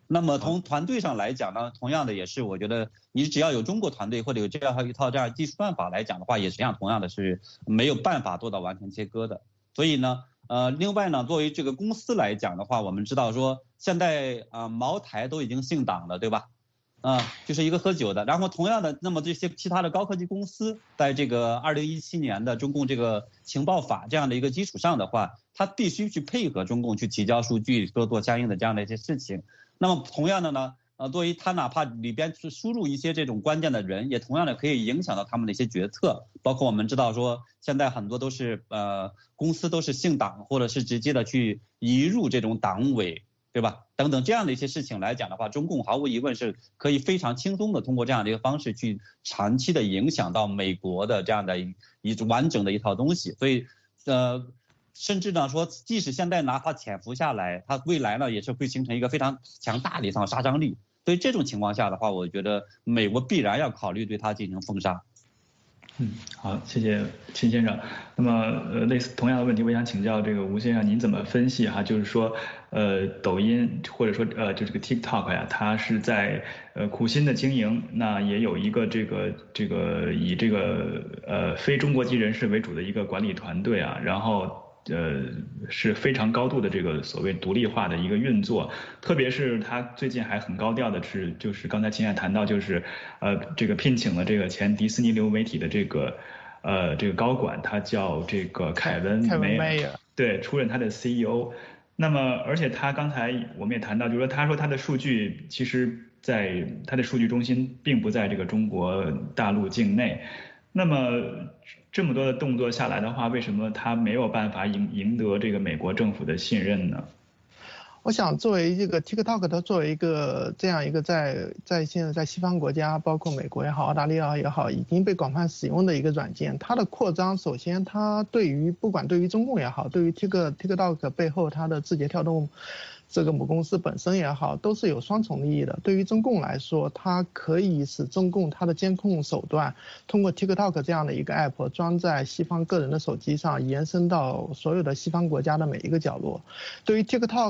那么从团队上来讲呢，同样的也是，我觉得你只要有中国团队或者有这样一套这样技术办法来讲的话，也是同样的是没有办法做到完全切割的。所以呢，另外呢，作为这个公司来讲的话，我们知道说现在茅台都已经姓党了，对吧？就是一个喝酒的。然后同样的，那么这些其他的高科技公司，在这个2017年的中共这个情报法这样的一个基础上的话，它必须去配合中共去提交数据，做相应的这样的一些事情。那么同样的呢，作为它哪怕里边去输入一些这种关键的人，也同样的可以影响到他们的一些决策。包括我们知道说，现在很多都是公司都是姓党，或者是直接的去移入这种党委，对吧？等等这样的一些事情来讲的话，中共毫无疑问是可以非常轻松的通过这样的一个方式去长期的影响到美国的这样的一种完整的一套东西。所以甚至呢说，即使现在哪怕潜伏下来，它未来呢也是会形成一个非常强大的一套杀伤力。所以这种情况下的话，我觉得美国必然要考虑对它进行封杀。 好，谢谢秦先生。那么类似同样的问题，我想请教这个吴先生，您怎么分析哈？就是说，抖音或者说就这个 TikTok 呀，它是在苦心的经营，那也有一个这个以这个非中国籍人士为主的一个管理团队啊，然后是非常高度的这个所谓独立化的一个运作，特别是他最近还很高调的是，就是刚才秦先生谈到，就是这个聘请了这个前迪士尼流媒体的这个高管，他叫这个凯文梅尔，对，出任他的 CEO。那么而且他刚才我们也谈到，就是说他说他的数据其实在他的数据中心并不在这个中国大陆境内。那么这么多的动作下来的话，为什么他没有办法赢得这个美国政府的信任呢？ 我想作为这个 TikTok， 它作为一个这样一个在现在在西方国家，包括美国也好、澳大利亚也好，已经被广泛使用的一个软件，它的扩张，首先它不管对于中共也好，对于 TikTok 背后它的字节跳动这个母公司本身也好，都是有双重利益的。对于中共来说，它可以使中共它的监控手段通过 TikTok 这样的一个 app 装在西方个人的手机上，延伸到所有的西方国家的每一个角落。对于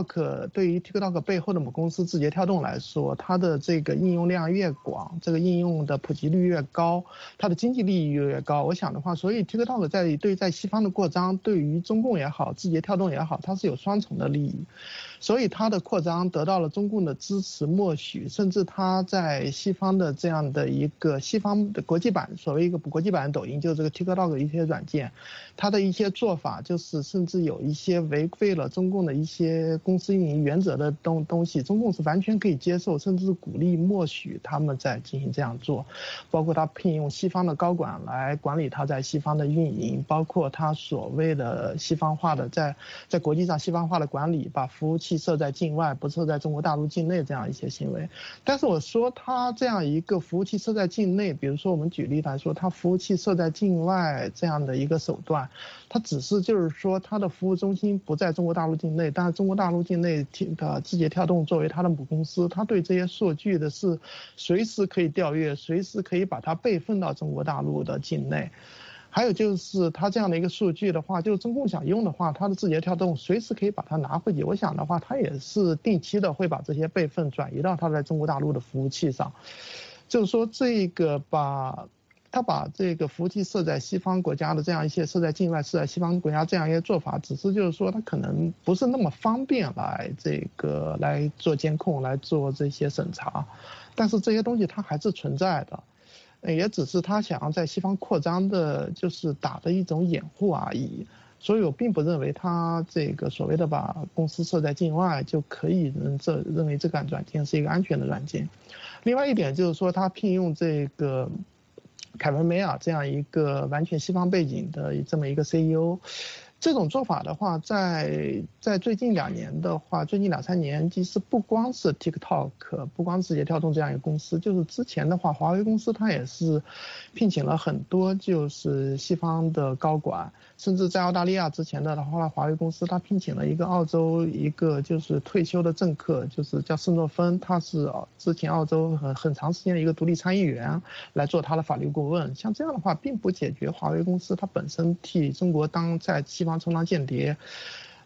TikTok 背后的母公司字节跳动来说，它的这个应用量越广，这个应用的普及率越高，它的经济利益越高。我想的话，所以 TikTok 在西方的扩张，对于中共也好，字节跳动也好，它是有双重的利益。所以它的扩张得到了中共的支持默许，甚至它在西方的这样的一个西方的国际版，所谓一个国际版抖音，就是这个 TikTok 的一些软件，它的一些做法就是甚至有一些违背了中共的一些公司运营原则的东西，中共是完全可以接受，甚至是鼓励默许他们在进行这样做，包括他聘用西方的高管来管理他在西方的运营，包括他所谓的西方化的在国际上西方化的管理，把服务器设在境外，不设在中国大陆境内这样一些行为。但是我说他这样一个服务器设在境内，比如说我们举例来说，他服务器设在境外这样的一个手段，它只是就是说它的服务中心不在中国大陆境内，但是中国大陆境内的字节跳动作为它的母公司，它对这些数据的是随时可以调阅，随时可以把它备份到中国大陆的境内。还有就是它这样的一个数据的话，就是中共想用的话，它的字节跳动随时可以把它拿回去。我想的话，它也是定期的会把这些备份转移到它在中国大陆的服务器上。就是说这个把这个服务器设在西方国家的这样一些设在境外设在西方国家这样一些做法，只是就是说它可能不是那么方便来做监控，来做这些审查，但是这些东西它还是存在的。也只是他想要在西方扩张的，就是打的一种掩护而已。所以我并不认为他这个所谓的把公司设在境外就可以认为这个软件是一个安全的软件。另外一点就是说，他聘用这个凯文梅尔这样一个完全西方背景的这么一个 CEO。这种做法的话，在最近2年的话，最近2、3年，其实不光是 TikTok， 不光字节跳动这样一个公司，就是之前的话，华为公司它也是聘请了很多就是西方的高管，甚至在澳大利亚之前的话，华为公司它聘请了一个澳洲一个就是退休的政客，就是叫施诺芬，他是之前澳洲很长时间的一个独立参议员来做他的法律顾问。像这样的话，并不解决华为公司它本身替中国在西方充当间谍，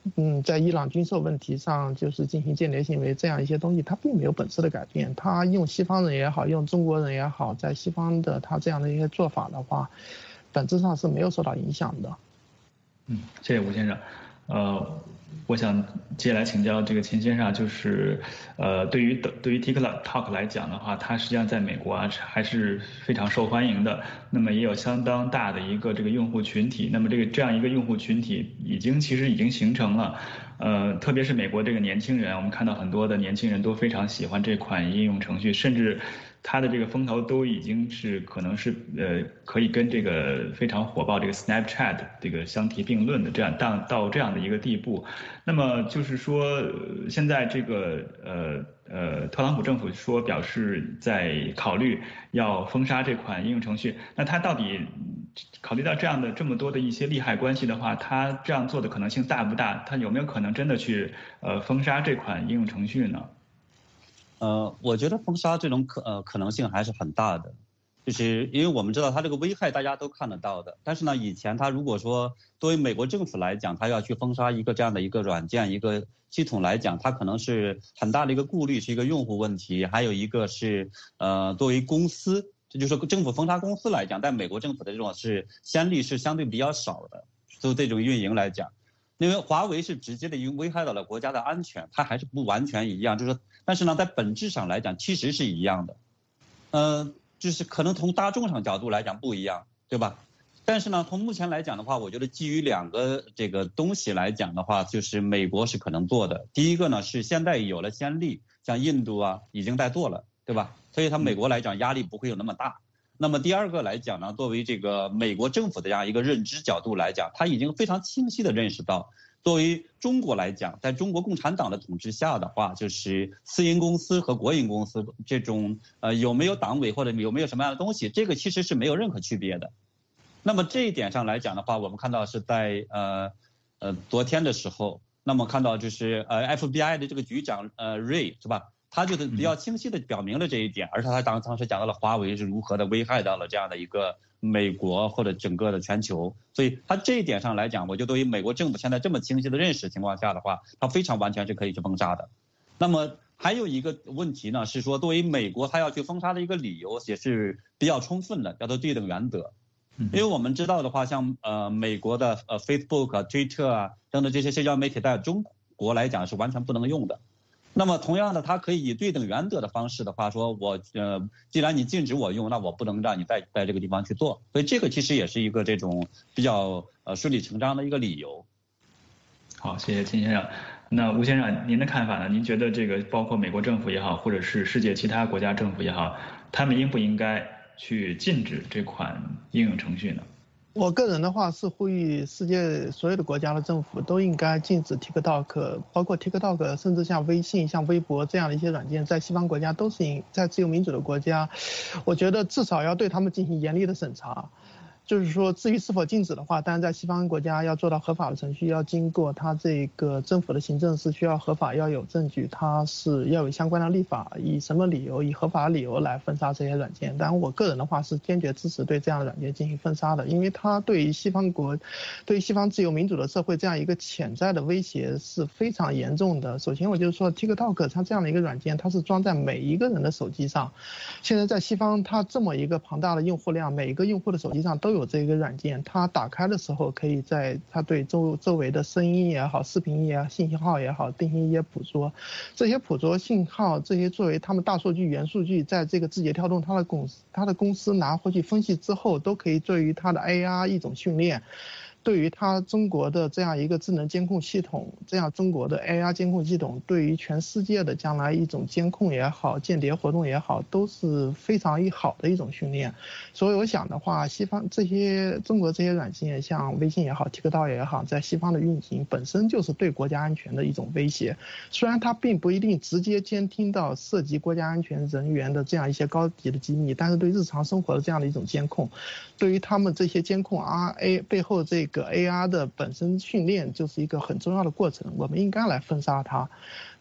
在伊朗军售问题上就是进行间谍行为这样一些东西，它并没有本质的改变。它用西方人也好，用中国人也好，在西方的它这样的一些做法的话，本质上是没有受到影响的。 谢谢吴先生。我想接下来请教这个秦先生，就是对于 TikTok 来讲的话，它实际上在美国还是非常受欢迎的，那么也有相当大的一个这个用户群体，那么这样一个用户群体其实已经形成了。特别是美国这个年轻人，我们看到很多的年轻人都非常喜欢这款应用程序，甚至它的这个风头都已经是可能是可以跟这个非常火爆这个 Snapchat 这个相提并论的，到这样的一个地步。那么就是说，现在这个特朗普政府表示在考虑要封杀这款应用程序，那他到底考虑到这么多的一些利害关系的话，他这样做的可能性大不大？他有没有可能真的去封杀这款应用程序呢？ 我觉得封杀这种可能性还是很大的，就是因为我们知道它这个危害大家都看得到的，但是呢，以前它如果说作为美国政府来讲，它要去封杀一个这样的一个软件一个系统来讲，它可能是很大的一个顾虑，是一个用户问题，还有一个是作为公司，这就是政府封杀公司来讲，在美国政府的这种先例是相对比较少的，就这种运营来讲。因为华为是直接的危害到了国家的安全，它还是不完全一样，就是但是呢，在本质上来讲其实是一样的，就是可能从大众上角度来讲不一样，对吧？但是呢，从目前来讲的话，我觉得基于两个这个东西来讲的话，就是美国是可能做的。第一个呢是现在有了先例，像印度啊已经在做了，对吧？所以它美国来讲压力不会有那么大。那么第二个来讲呢，作为这个美国政府的这样一个认知角度来讲，他已经非常清晰地认识到，作为中国来讲，在中国共产党的统治下的话，就是私营公司和国营公司这种有没有党委或者有没有什么样的东西，这个其实是没有任何区别的。那么这一点上来讲的话，我们看到是在昨天的时候，那么看到就是FBI 的这个局长Ray 是吧？他就是比较清晰地表明了这一点，而且他当时讲到了华为是如何的危害到了这样的一个美国或者整个的全球，所以他这一点上来讲，我就对于美国政府现在这么清晰的认识情况下的话，他非常完全是可以去封杀的。那么还有一个问题呢，是说作为美国他要去封杀的一个理由也是比较充分的，叫做对等原则。因为我们知道的话，像美国的Facebook、Twitter 啊等等这些社交媒体在中国来讲是完全不能用的。那么同样的，它可以以对等原则的方式的话说，我既然你禁止我用，那我不能让你在这个地方去做，所以这个其实也是一个这种比较顺理成章的一个理由。 好，谢谢秦先生。那吴先生，您的看法呢？您觉得这个包括美国政府也好，或者是世界其他国家政府也好，他们应不应该去禁止这款应用程序呢？ 我个人的话是呼吁世界所有的国家的政府都应该禁止 TikTok， 包括 TikTok， 甚至像微信、像微博这样的一些软件，在西方国家都是在自由民主的国家，我觉得至少要对他们进行严厉的审查。就是说，至于是否禁止的话，当然在西方国家要做到合法的程序，要经过它这个政府的行政是需要合法，要有证据，它是要有相关的立法，以什么理由，以合法的理由来封杀这些软件。当然，我个人的话是坚决支持对这样的软件进行封杀的，因为它对于西方自由民主的社会这样一个潜在的威胁是非常严重的。首先，我就是说 TikTok 它这样的一个软件，它是装在每一个人的手机上。现在在西方，它这么一个庞大的用户量，每一个用户的手机上都有这个软件，它打开的时候可以在它对周围的声音也好、视频也好、信号也好进行一些捕捉，这些捕捉信号，这些作为他们大数据、元数据，在这个字节跳动它的公司拿回去分析之后，都可以作为它的 AR 一种训练。对于它中国的这样一个智能监控系统，这样中国的 AR 监控系统对于全世界的将来一种监控也好、间谍活动也好，都是非常好的一种训练。所以我想的话，西方中国这些软件，像微信也好、TikTok 也好，在西方的运行本身就是对国家安全的一种威胁。虽然它并不一定直接监听到涉及国家安全人员的这样一些高级的机密，但是对日常生活的这样的一种监控，对于他们这些监控背后这个 AR 的本身训练就是一个很重要的过程，我们应该来封杀它。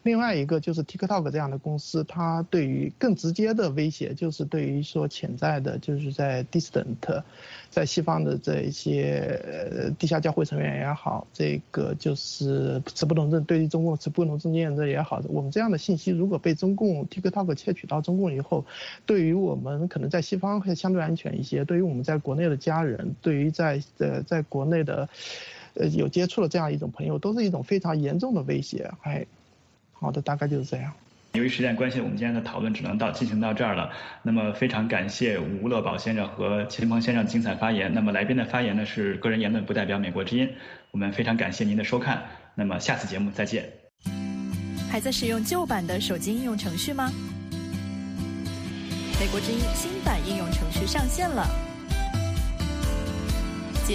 另外一个就是 TikTok 这样的公司，它对于更直接的威胁就是对于说潜在的就是在 dissident， 在西方的这一些地下教会成员也好，这个就是持不同证，对于中共持不同证件的也好，我们这样的信息如果被中共 TikTok 窃取到中共以后，对于我们可能在西方会相对安全一些，对于我们在国内的家人，对于在国内的有接触的这样一种朋友，都是一种非常严重的威胁。好的，大概就是这样。 由于时间关系，我们今天的讨论只能进行到这儿了。那么非常感谢吴乐宝先生和秦鹏先生的精彩发言。那么来宾的发言呢是个人言论，不代表美国之音。我们非常感谢您的收看。那么下次节目再见。 还在使用旧版的手机应用程序吗？美国之音新版应用程序上线了。